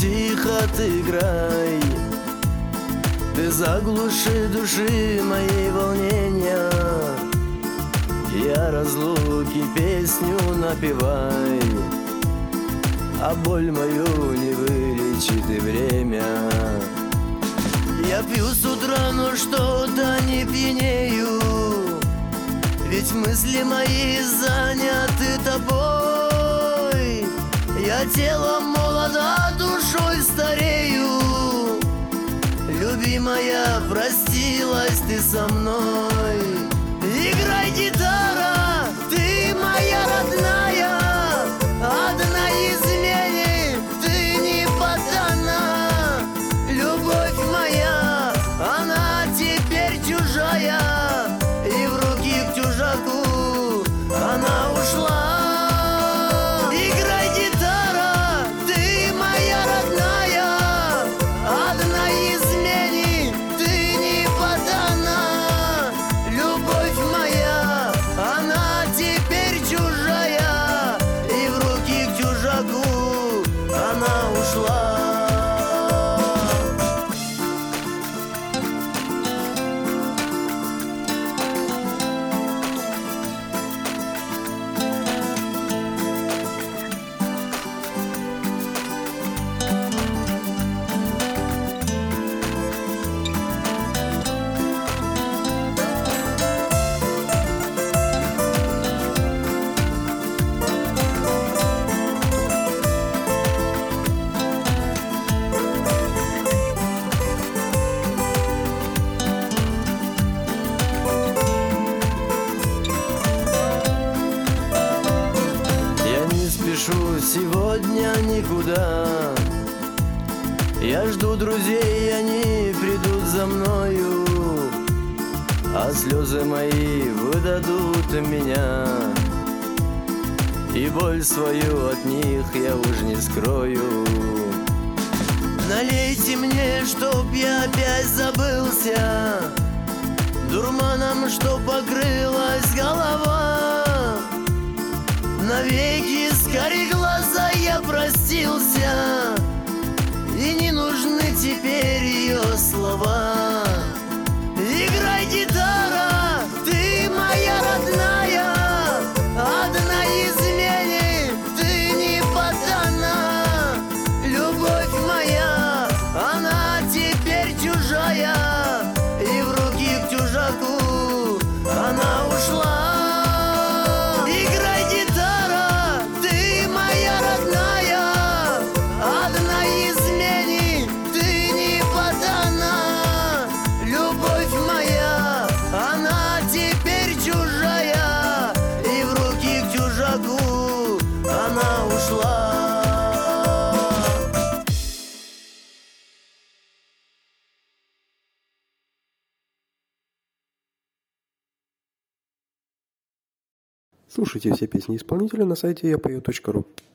тихо отыграй. Ты заглуши души моей волнения, я разлуки песню напевай. А боль мою не вылечит и время. Я пью с утра, но что-то не пьянею, ведь мысли мои заняты тобой. Я телом молода, душой старею. Любимая, простилась ты со мной. Играй, гитара, ты моя родная. Одной измене ты не поддана. Любовь моя, она теперь чужая, и в руки к чужаку она ушла. Играй, гитара, ты моя родная. Одной измене ты не поддана. Любовь моя, она теперь чужая, и в руки к чужаку она ушла. Сегодня никуда. Я жду друзей, они придут за мною, а слезы мои выдадут меня, и боль свою от них я уж не скрою. Налейте мне, чтоб я опять забылся, дурманом, что покрылась голова. Навеки с карих глаза я простился, и не нужны теперь ее слова. Играй, гитара, ты моя родная. Одной измене ты не поддана. Любовь моя, она теперь чужая, и в руки к чужаку она ушла. Играй, гитара, ты моя родная. Одной измене ты не поддана. Любовь моя, она теперь чужая, и в руки к чужаку она ушла. Слушайте все песни исполнителя на сайте yapою.ru.